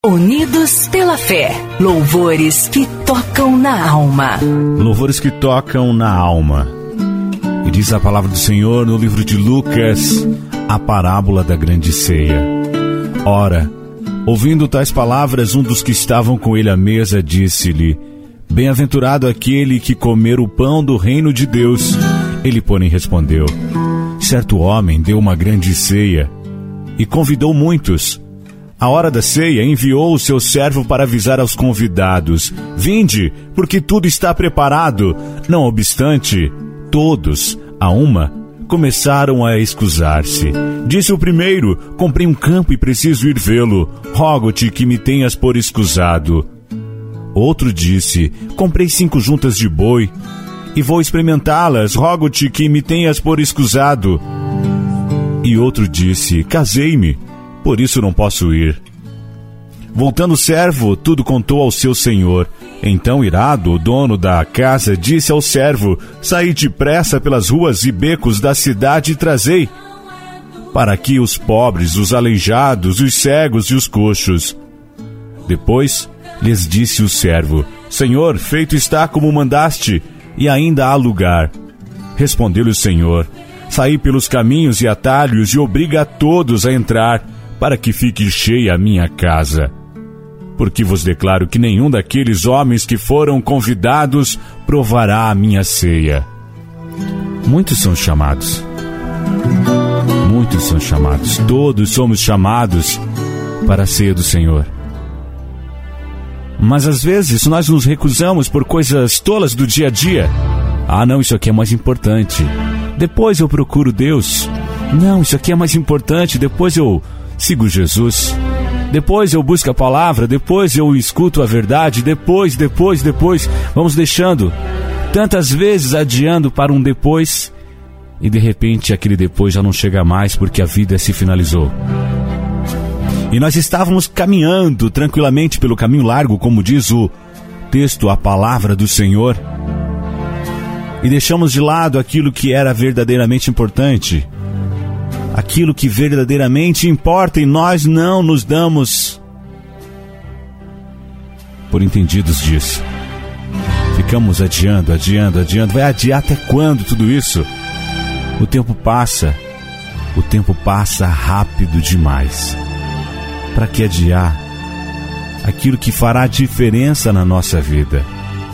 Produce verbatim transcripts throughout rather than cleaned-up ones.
Unidos pela fé, louvores que tocam na alma. Louvores que tocam na alma. E diz a palavra do Senhor no livro de Lucas, a parábola da grande ceia. Ora, ouvindo tais palavras, um dos que estavam com ele à mesa disse-lhe: Bem-aventurado aquele que comer o pão do reino de Deus. Ele, porém, respondeu: Certo homem deu uma grande ceia e convidou muitos. À hora da ceia, enviou o seu servo para avisar aos convidados: Vinde, porque tudo está preparado. Não obstante, todos, a uma, começaram a escusar-se. Disse o primeiro: Comprei um campo e preciso ir vê-lo. Rogo-te que me tenhas por escusado. Outro disse: Comprei cinco juntas de boi e vou experimentá-las. Rogo-te que me tenhas por escusado. E outro disse: Casei-me, por isso não posso ir. Voltando o servo, tudo contou ao seu senhor. Então, irado, o dono da casa disse ao servo: Saí depressa pelas ruas e becos da cidade e trazei para aqui os pobres, os aleijados, os cegos e os coxos. Depois lhes disse o servo: Senhor, feito está como mandaste, e ainda há lugar. Respondeu-lhe o Senhor: Saí pelos caminhos e atalhos e obriga a todos a entrar, para que fique cheia a minha casa. Porque vos declaro que nenhum daqueles homens que foram convidados provará a minha ceia. Muitos são chamados. Muitos são chamados. Todos somos chamados para a ceia do Senhor. Mas às vezes nós nos recusamos por coisas tolas do dia a dia. Ah, não, isso aqui é mais importante. Depois eu procuro Deus. Não, isso aqui é mais importante. Depois eu sigo Jesus. Depois eu busco a palavra. Depois eu escuto a verdade. Depois, depois, depois. Vamos deixando tantas vezes adiando para um depois. E de repente aquele depois já não chega mais, porque a vida se finalizou. E nós estávamos caminhando tranquilamente pelo caminho largo, como diz o texto, a palavra do Senhor. E deixamos de lado aquilo que era verdadeiramente importante. Aquilo que verdadeiramente importa, e nós não nos damos por entendidos disso. Ficamos adiando, adiando, adiando. Vai adiar até quando tudo isso? O tempo passa. O tempo passa rápido demais. Para que adiar aquilo que fará diferença na nossa vida?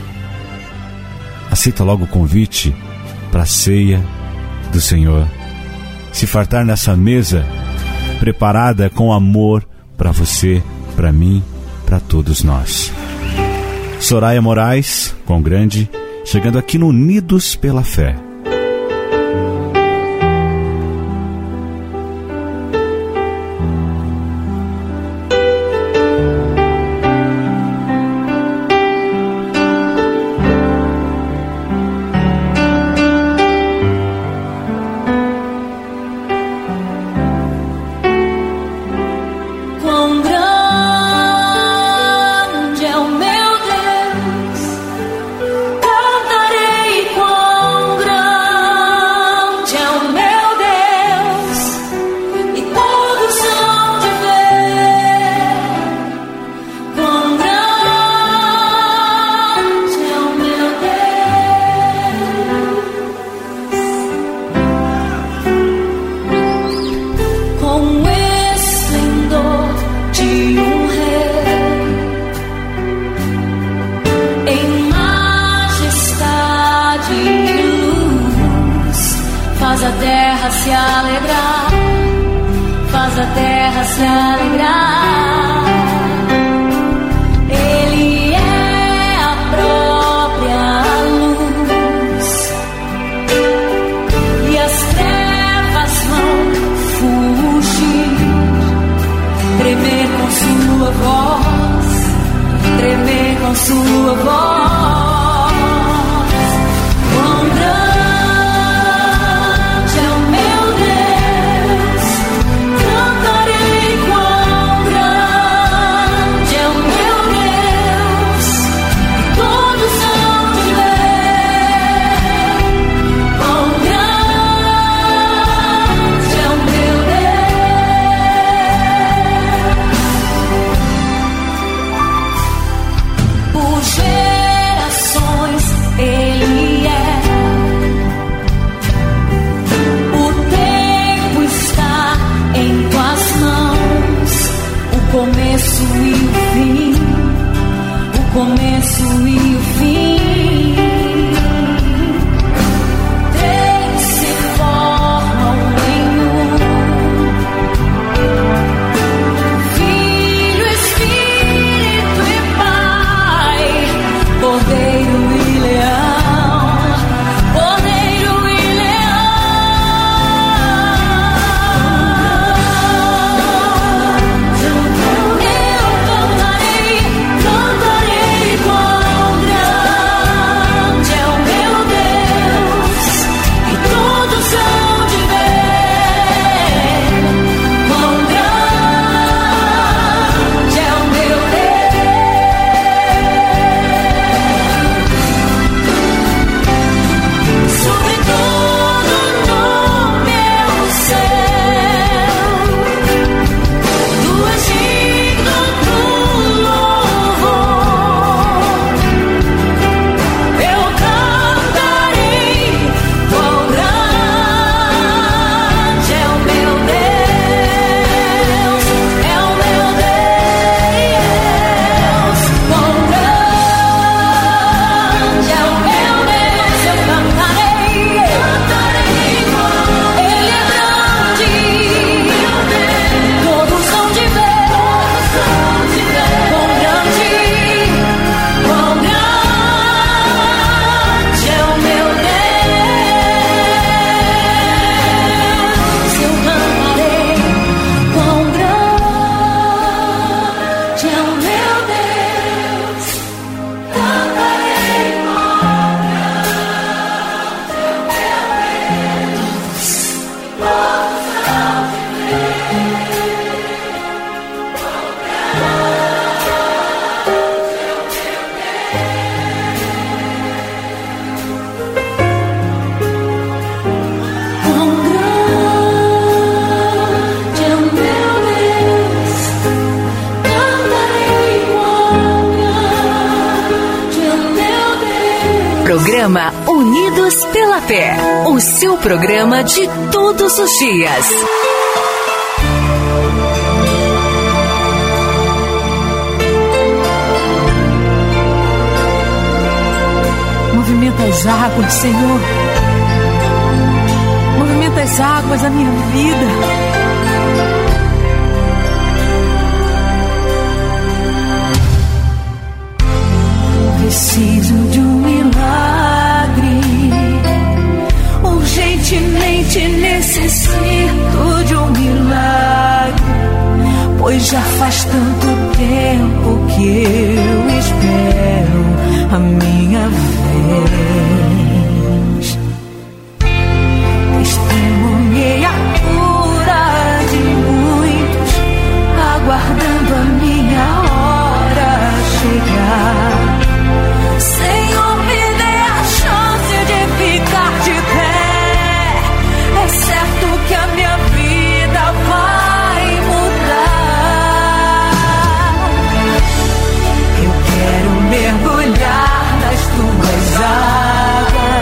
Aceita logo o convite para a ceia do Senhor. Se fartar nessa mesa preparada com amor para você, para mim, para todos nós. Soraya Moraes, com grande, chegando aqui no Unidos pela Fé. começo e o fim, o começo e o fim. Três se formam em um. Filho, Espírito e Pai, Cordeiro e Leão, Cordeiro e Programa Unidos pela Fé, o seu programa de todos os dias. Movimenta as águas, Senhor. Movimenta as águas da minha vida. Preciso de um milagre, urgentemente necessito de um milagre, pois já faz tanto tempo que eu espero a minha vez. Testemunhei a cura de muitos, aguardando a minha hora chegar. Senhor, me dê a chance de ficar de pé. É certo que a minha vida vai mudar. Eu quero mergulhar nas tuas águas.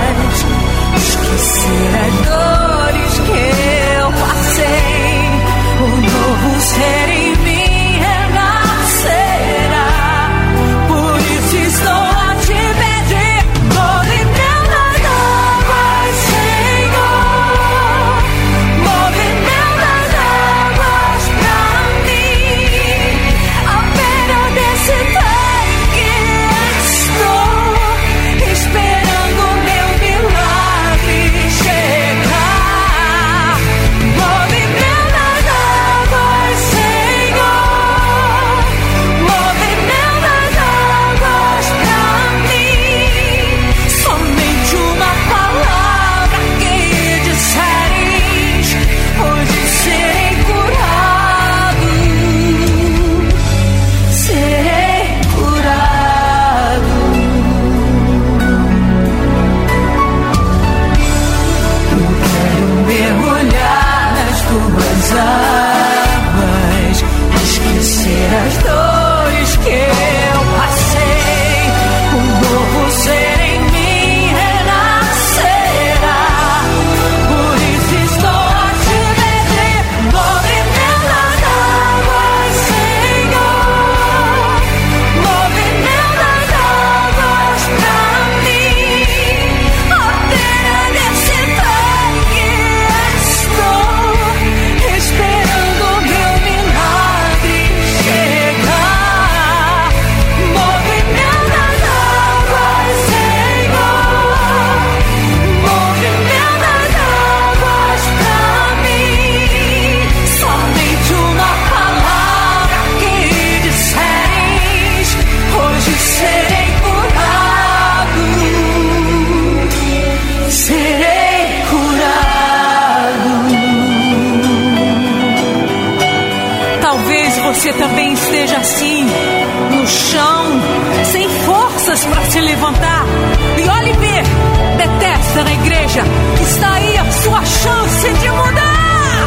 você também esteja assim, no chão, sem forças para se levantar. E olhe ver, detesta na igreja, que está aí a sua chance de mudar.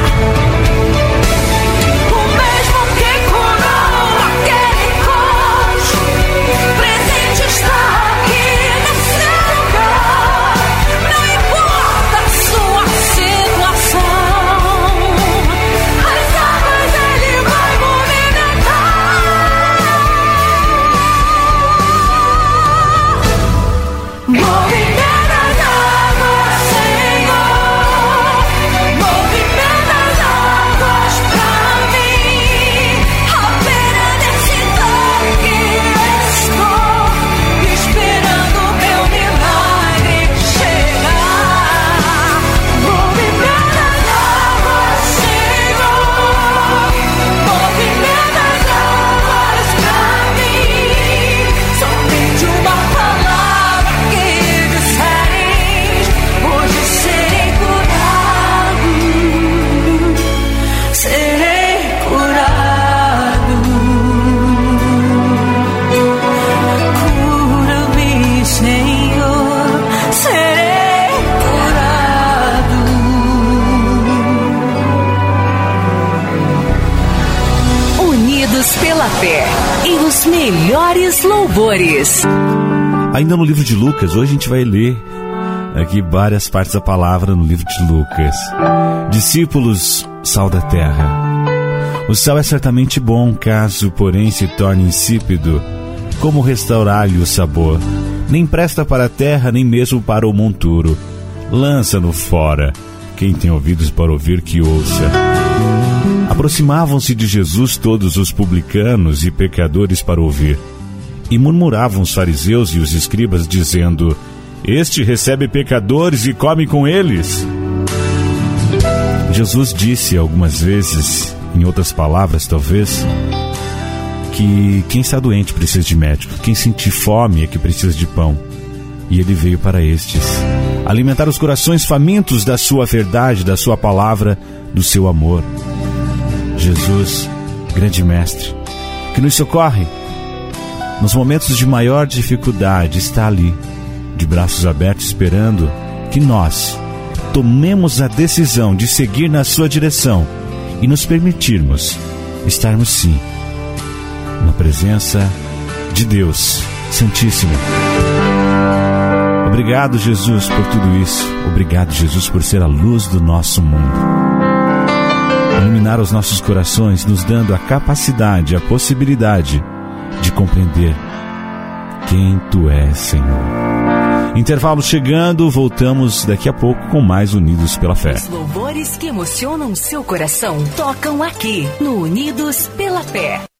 O mesmo que curou aquele coxo, presente está aqui no seu lugar. Não importa a sua situação, as águas ele vai movimentar. Movimenta as águas, Senhor. Movimenta as águas pra mim. À beira desse toque estou esperando meu milagre chegar. Movimenta as águas, Senhor. Movimenta as águas pra mim. Somente uma palavra que disseres, hoje serei curado. Serei curado. Cura-me, Senhor. Serei curado. Unidos pela fé, em os melhores louvores. Ainda no livro de Lucas, hoje a gente vai ler aqui várias partes da palavra no livro de Lucas. Discípulos, sal da terra. O sal é certamente bom, caso porém se torne insípido. Como restaurar-lhe o sabor? Nem presta para a terra, nem mesmo para o monturo. Lança-no fora. Quem tem ouvidos para ouvir, que ouça. Aproximavam-se de Jesus todos os publicanos e pecadores para ouvir. E murmuravam os fariseus e os escribas, dizendo: Este recebe pecadores e come com eles. Jesus disse algumas vezes, em outras palavras talvez, que quem está doente precisa de médico, quem sentir fome é que precisa de pão. E ele veio para estes, alimentar os corações famintos da sua verdade, da sua palavra, do seu amor. Jesus, grande mestre, que nos socorre nos momentos de maior dificuldade, está ali, de braços abertos, esperando que nós tomemos a decisão de seguir na sua direção e nos permitirmos estarmos sim na presença de Deus Santíssimo. Obrigado, Jesus, por tudo isso. Obrigado, Jesus, por ser a luz do nosso mundo. Iluminar os nossos corações, nos dando a capacidade, a possibilidade de compreender quem Tu és, Senhor. Intervalo chegando, voltamos daqui a pouco com mais Unidos pela Fé. Os louvores que emocionam seu coração tocam aqui no Unidos pela Fé.